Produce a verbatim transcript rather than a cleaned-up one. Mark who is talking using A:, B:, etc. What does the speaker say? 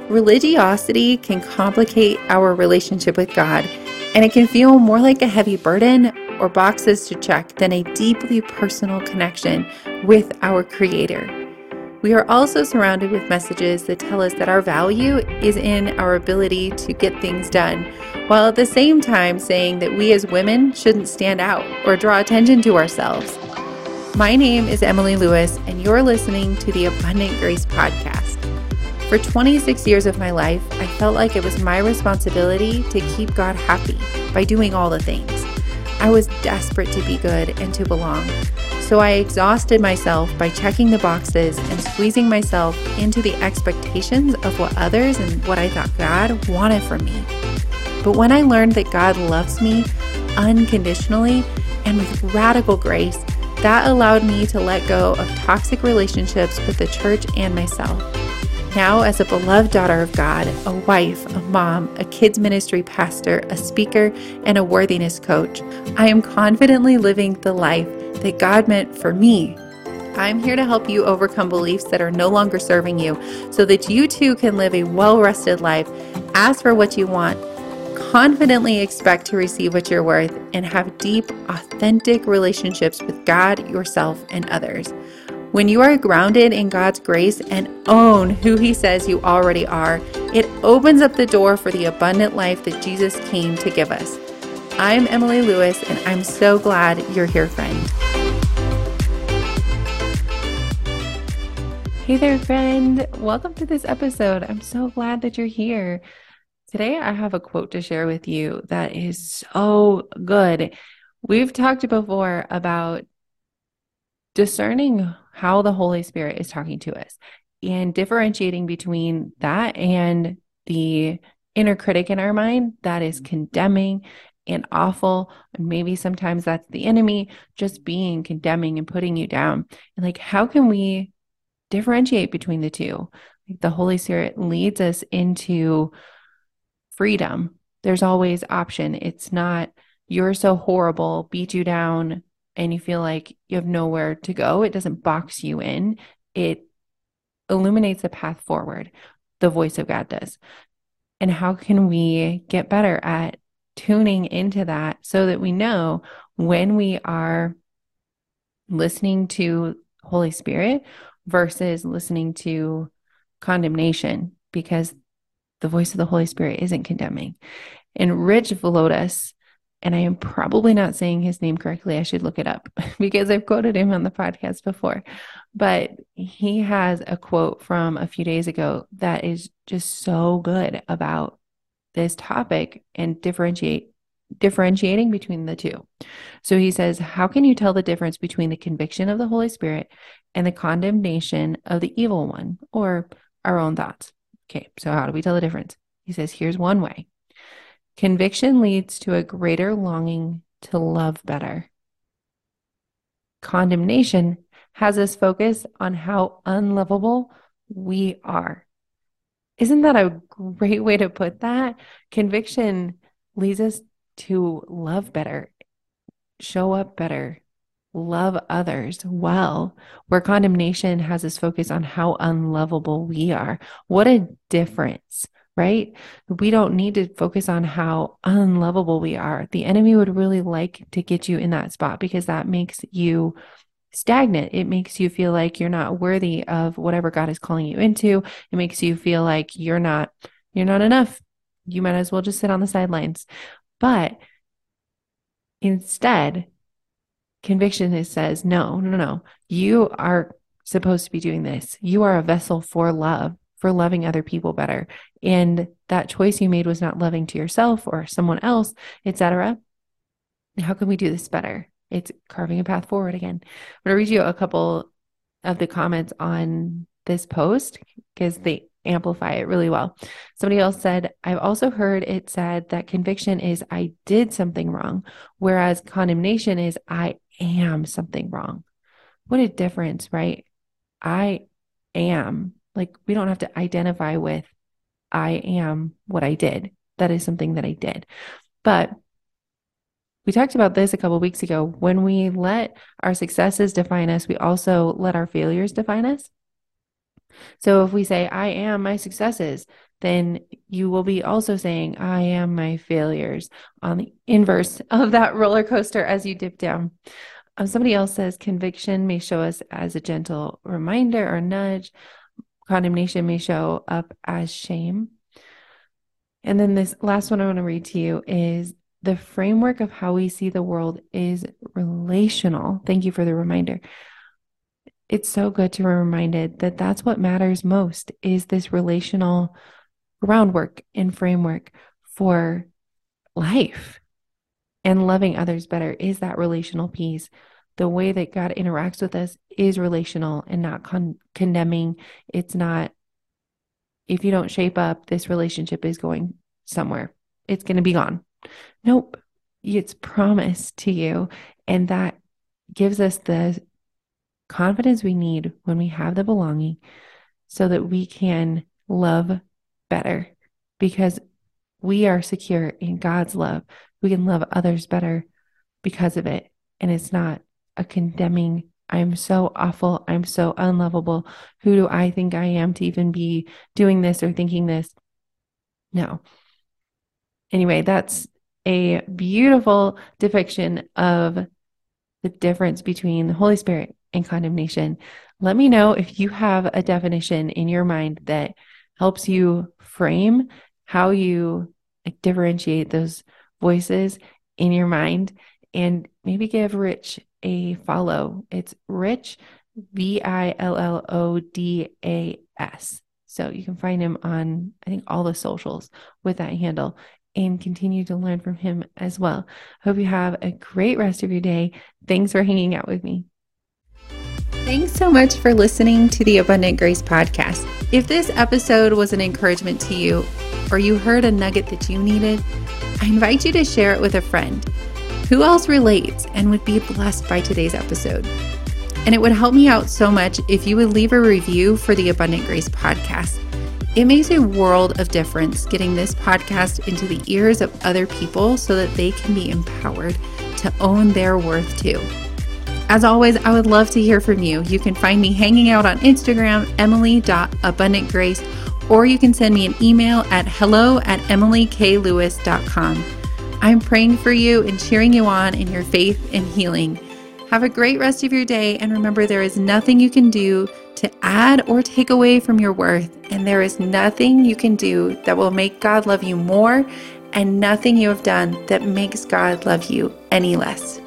A: Religiosity can complicate our relationship with God, and it can feel more like a heavy burden or boxes to check than a deeply personal connection with our Creator. We are also surrounded with messages that tell us that our value is in our ability to get things done, while at the same time saying that we as women shouldn't stand out or draw attention to ourselves. My name is Emily Lewis, and you're listening to the Abundant Grace Podcast. For twenty-six years of my life, I felt like it was my responsibility to keep God happy by doing all the things. I was desperate to be good and to belong. So I exhausted myself by checking the boxes and squeezing myself into the expectations of what others and what I thought God wanted from me. But when I learned that God loves me unconditionally and with radical grace, that allowed me to let go of toxic relationships with the church and myself. Now, as a beloved daughter of God, a wife, a mom, a kids ministry pastor, a speaker, and a worthiness coach, I am confidently living the life that God meant for me. I'm here to help you overcome beliefs that are no longer serving you so that you too can live a well-rested life, ask for what you want, confidently expect to receive what you're worth, and have deep, authentic relationships with God, yourself, and others. When you are grounded in God's grace and own who He says you already are, it opens up the door for the abundant life that Jesus came to give us. I'm Emily Lewis, and I'm so glad you're here, friend. Hey there, friend. Welcome to this episode. I'm so glad that you're here. Today, I have a quote to share with you that is so good. We've talked before about discerning how the Holy Spirit is talking to us and differentiating between that and the inner critic in our mind that is condemning and awful. And maybe sometimes that's the enemy just being condemning and putting you down. And like, how can we differentiate between the two? Like, the Holy Spirit leads us into freedom. There's always option. It's not, you're so horrible, beat you down, and you feel like you have nowhere to go. It doesn't box you in. It illuminates a path forward. The voice of God does. And how can we get better at tuning into that so that we know when we are listening to Holy Spirit versus listening to condemnation? Because the voice of the Holy Spirit isn't condemning. And Rich Villodas, and I am probably not saying his name correctly. I should look it up because I've quoted him on the podcast before. But he has a quote from a few days ago that is just so good about this topic and differentiate differentiating between the two. So he says, how can you tell the difference between the conviction of the Holy Spirit and the condemnation of the evil one or our own thoughts? Okay, so how do we tell the difference? He says, here's one way. Conviction leads to a greater longing to love better. Condemnation has us focus on how unlovable we are. Isn't that a great way to put that? Conviction leads us to love better, show up better, love others well, where condemnation has us focus on how unlovable we are. What a difference. Right? We don't need to focus on how unlovable we are. The enemy would really like to get you in that spot because that makes you stagnant. It makes you feel like you're not worthy of whatever God is calling you into. It makes you feel like you're not, you're not enough. You might as well just sit on the sidelines. But instead, conviction is says, no, no, no, you are supposed to be doing this. You are a vessel for love, for loving other people better. And that choice you made was not loving to yourself or someone else, et cetera. How can we do this better? It's carving a path forward again. I'm going to read you a couple of the comments on this post because they amplify it really well. Somebody else said, I've also heard it said that conviction is I did something wrong, whereas condemnation is I am something wrong. What a difference, right? I am. Like, we don't have to identify with I am what I did. That is something that I did. But we talked about this a couple of weeks ago. When we let our successes define us, we also let our failures define us. So if we say, I am my successes, then you will be also saying, I am my failures on the inverse of that roller coaster as you dip down. Um, somebody else says, conviction may show us as a gentle reminder or nudge. Condemnation may show up as shame. And then this last one I want to read to you is the framework of how we see the world is relational. Thank you for the reminder. It's so good to be reminded that that's what matters most is this relational groundwork and framework for life and loving others better is that relational piece. The way that God interacts with us is relational and not con- condemning. It's not, if you don't shape up, this relationship is going somewhere. It's going to be gone. Nope. It's promised to you. And that gives us the confidence we need when we have the belonging so that we can love better because we are secure in God's love. We can love others better because of it. And it's not a condemning, I'm so awful. I'm so unlovable. Who do I think I am to even be doing this or thinking this? No. Anyway, that's a beautiful depiction of the difference between the Holy Spirit and condemnation. Let me know if you have a definition in your mind that helps you frame how you like, differentiate those voices in your mind, and maybe give Rich a follow. It's Rich, V I L L O D A S. So you can find him on, I think, all the socials with that handle and continue to learn from him as well. Hope you have a great rest of your day. Thanks for hanging out with me. Thanks so much for listening to the Abundant Grace podcast. If this episode was an encouragement to you, or you heard a nugget that you needed, I invite you to share it with a friend. Who else relates and would be blessed by today's episode? And it would help me out so much if you would leave a review for the Abundant Grace podcast. It makes a world of difference getting this podcast into the ears of other people so that they can be empowered to own their worth too. As always, I would love to hear from you. You can find me hanging out on Instagram, emily dot abundant grace, or you can send me an email at hello at emily k lewis dot com. I'm praying for you and cheering you on in your faith and healing. Have a great rest of your day, and remember, there is nothing you can do to add or take away from your worth, and there is nothing you can do that will make God love you more, and nothing you have done that makes God love you any less.